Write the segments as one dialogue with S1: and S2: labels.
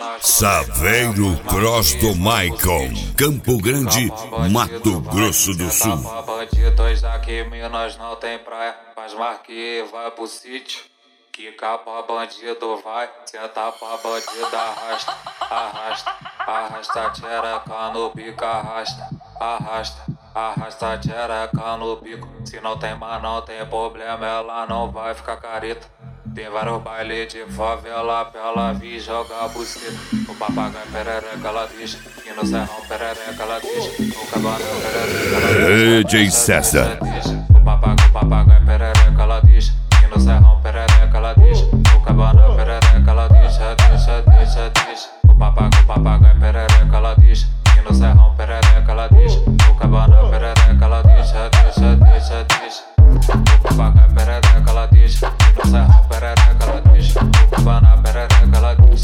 S1: Saveiro Cross do Maicon, Campo Grande, Mato Grosso do Sul.
S2: Bandidos aqui, Minas não tem praia, mas marque vai pro sítio. Quica pra bandido vai, senta pra bandido arrasta, arrasta, arrasta a tchereca no bico, arrasta, arrasta, arrasta a tchereca no bico. Se não tem mas não tem problema, ela não vai ficar careta. Tem vários bailes de favela pra ela vir jogar buceta. O papagaio perereca ela diz, e no serrão perereca ela diz, o cabana perereca ela diz,
S1: DJ César.
S2: o papagaio perereca ela diz, e no serrão perereca ela diz, o cabana perereca ela diz, diz. O papagaio perereca ela diz, e no serrão perereca ela diz, o cabana perereca ela diz, diz. O papagaio perereca ela diz, e no serrão perereca ela diz, o cabana perereca ela diz,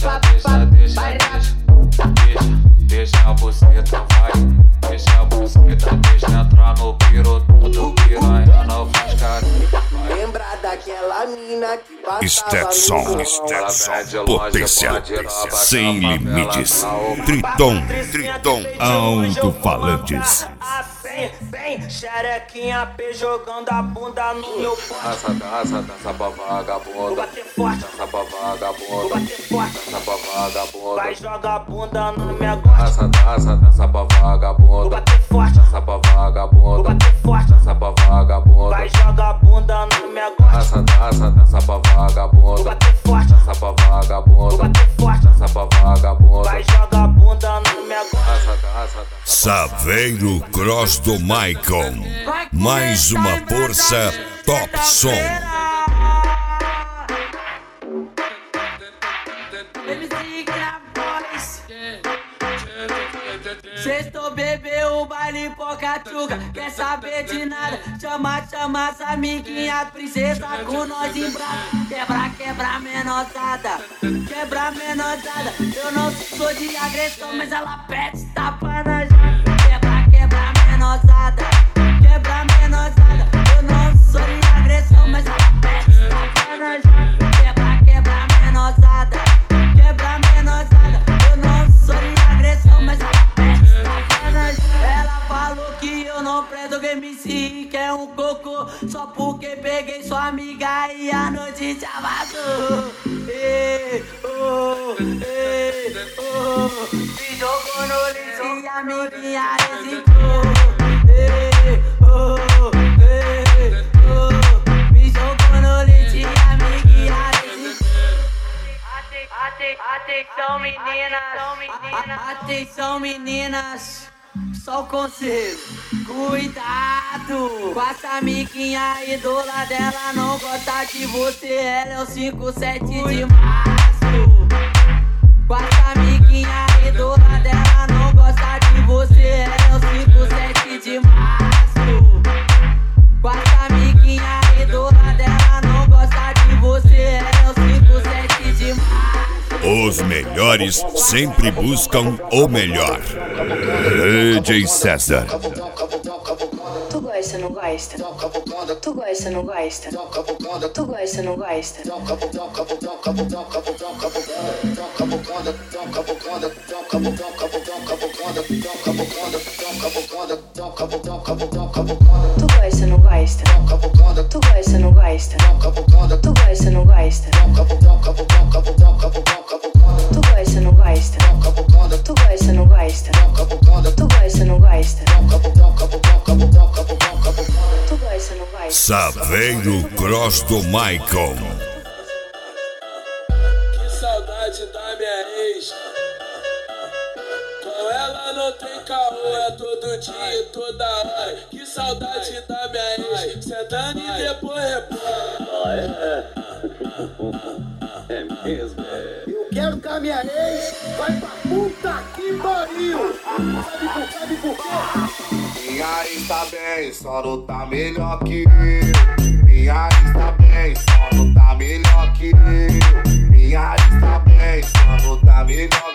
S2: deixa a buceta vai, deixa a buceta, deixa entrar no piro, tudo piranha não faz carinho.
S3: Lembra daquela mina que passava
S1: Stetson, potência sem limites. Triton, alto-falantes.
S3: Vem, xerequinha P jogando a bunda no meu pote.
S2: Dança pra vagabunda.
S3: Vou bater forte.
S2: Dança pra vagabunda.
S3: Vou bater forte.
S2: Dança pra vagabunda.
S3: Vai jogar a bunda na minha gosta.
S2: Dança pra vagabunda.
S3: Vou bater forte.
S2: Dança pra vagabunda.
S3: Vou bater forte.
S2: Dança pra vagabunda.
S3: Vai jogar a bunda na minha gosta.
S2: Dança pra vagabunda.
S3: Vou bater forte.
S2: Dança pra vagabunda.
S3: Vou bater forte.
S2: Dança pra vagabunda.
S3: Vai jogar a bunda na minha gosta.
S1: Saveiro Cross do Maicon, mais uma força top som.
S3: Sextou, bebeu o baile Pocatuca, quer saber de nada? Chama as amiguinhas, princesa com nós em braço. Quebra menosada, quebra menosada. Eu não sou de agressão, mas ela pede tapa na jaca. Quebra menosada, quebra menosada. Eu não sou de agressão, mas ela pede tapa na jaca. Quebra menosada, quebra menosada. Eu não sou de agressão, mas ela pede tapa na jaca. Ela falou que eu não prendo MC, que é um cocô, só porque peguei sua amiga e a noite já vazou. Me jogou no lixo e a amiguinha hesitou. Me jogou no lixo e a amiguinha hesitou. Atenção meninas, atenção meninas, só o conselho, cuidado com essa amiguinha idola dela, não gosta de você, ela é o 57 de março. Com essa amiguinha idola dela, não gosta de você, ela é o 57 de março. Com essa amiguinha idola dela, não gosta de você, ela é o 57 de março.
S1: Os melhores sempre buscam o melhor. DJ César.
S4: Tu gosta, não gosta? Tu gosta, não gosta? Tu gosta, não gosta? Tu gosta, não gosta? Tu gosta, não gosta? Tu gosta, não gosta? Tu gosta, não gosta? Tu gosta, não gosta? Tu gosta, não gosta? Tu gosta, não gosta?
S1: Saveiro Cross do Maicon.
S5: Que saudade da minha ex. Com ela não tem caô, é todo dia e toda hora. Que saudade da minha ex. Sentando e depois repõe. É mesmo,
S6: Eu quero que a minha ex vai pra puta que pariu. Sabe por quê?
S7: Minha ex tá bem, só não tá melhor que eu. Minha ex tá bem, só não tá melhor que eu. Minha ex tá bem, só não tá melhor